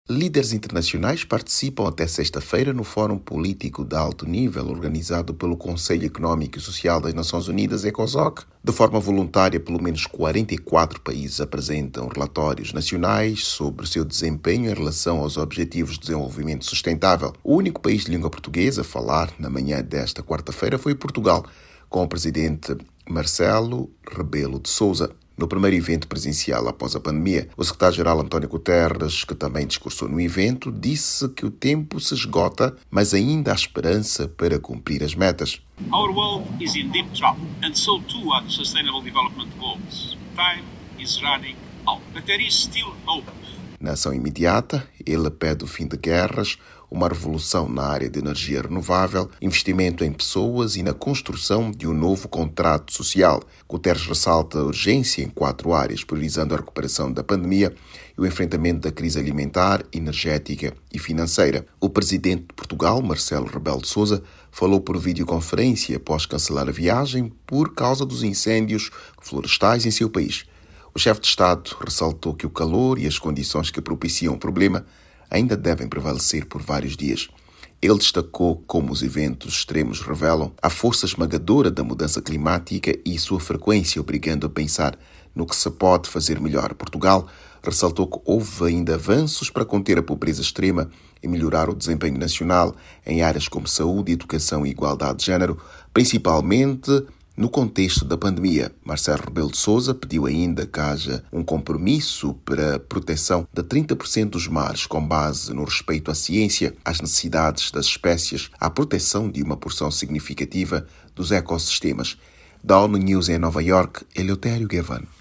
Líderes internacionais participam até sexta-feira no Fórum Político de Alto Nível organizado pelo Conselho Económico e Social das Nações Unidas, ECOSOC. De forma voluntária, pelo menos 44 países apresentam relatórios nacionais sobre o seu desempenho em relação aos Objetivos de Desenvolvimento Sustentável. O único país de língua portuguesa a falar na manhã desta quarta-feira foi Portugal, com o presidente Marcelo Rebelo de Sousa. No primeiro evento presencial após a pandemia, o secretário-geral António Guterres, que também discursou no evento, disse que o tempo se esgota, mas ainda há esperança para cumprir as metas. Our world is in deep trouble, and so too are the Sustainable Development Goals. Time is running out, but there is still hope. Na ação imediata, ele pede o fim de guerras, uma revolução na área de energia renovável, investimento em pessoas e na construção de um novo contrato social. Guterres ressalta a urgência em 4 áreas, priorizando a recuperação da pandemia e o enfrentamento da crise alimentar, energética e financeira. O presidente de Portugal, Marcelo Rebelo de Sousa, falou por videoconferência após cancelar a viagem por causa dos incêndios florestais em seu país. O chefe de Estado ressaltou que o calor e as condições que propiciam o problema ainda devem prevalecer por vários dias. Ele destacou como os eventos extremos revelam a força esmagadora da mudança climática e sua frequência, obrigando a pensar no que se pode fazer melhor. Portugal ressaltou que houve ainda avanços para conter a pobreza extrema e melhorar o desempenho nacional em áreas como saúde, educação e igualdade de género, principalmente no contexto da pandemia. Marcelo Rebelo de Sousa pediu ainda que haja um compromisso para a proteção de 30% dos mares, com base no respeito à ciência, às necessidades das espécies, à proteção de uma porção significativa dos ecossistemas. Da ONU News em Nova York, Eleutério Gavan.